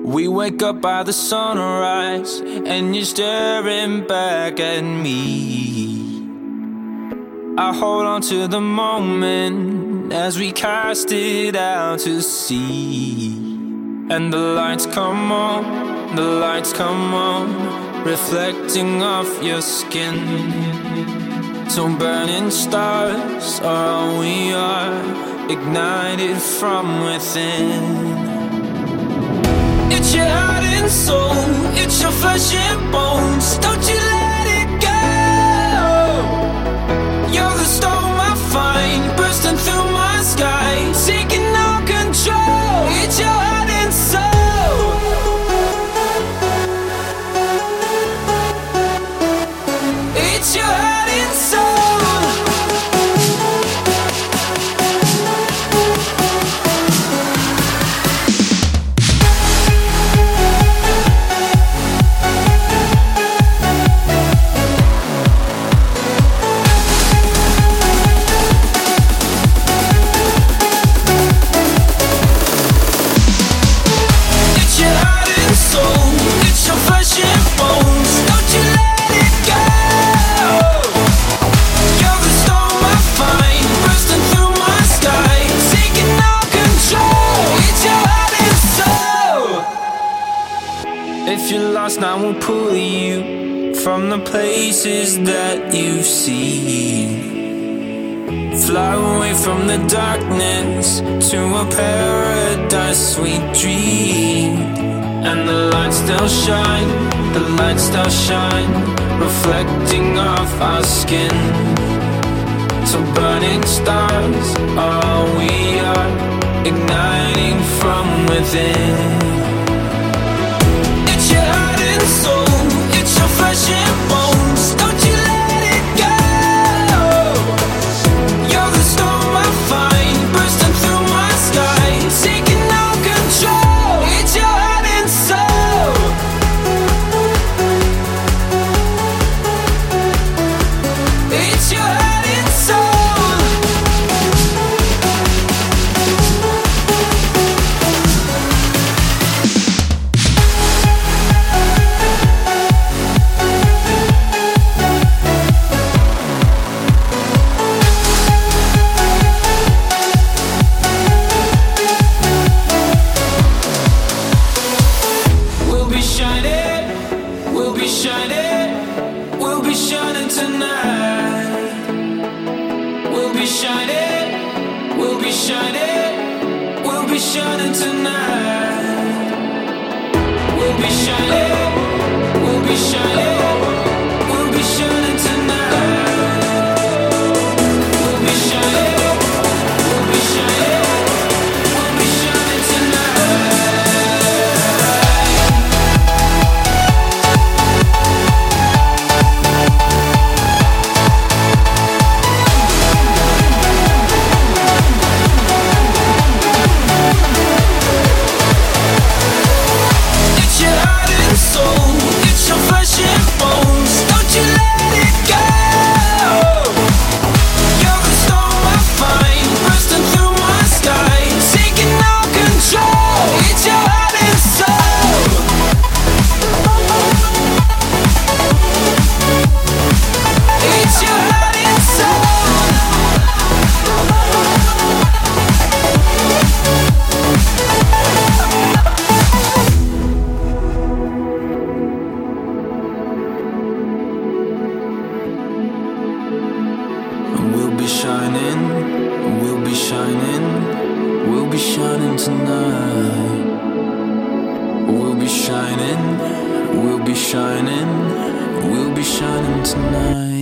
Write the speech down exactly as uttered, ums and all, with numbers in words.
We wake up by the sunrise, and you're staring back at me. I hold on to the moment as we cast it out to sea. And the lights come on, the lights come on, reflecting off your skin. So burning stars are all we are, ignited from within. It's your heart and soul, it's your flesh and bones. Don't you let it go. You're the storm I find, bursting through my sky, taking all control. It's your heart and soul. It's your heart and soul. If you're lost, I will pull you from the places that you've seen. Fly away from the darkness to a paradise sweet dream. And the lights still shine, the lights still shine, reflecting off our skin. So burning stars are all we are, igniting from within. It's your heart and soul, it's your flesh and bones. Don't you let it go. You're the storm I find, bursting through my sky, taking all control. It's your heart and soul. It's your heart and soul. We'll be shining tonight.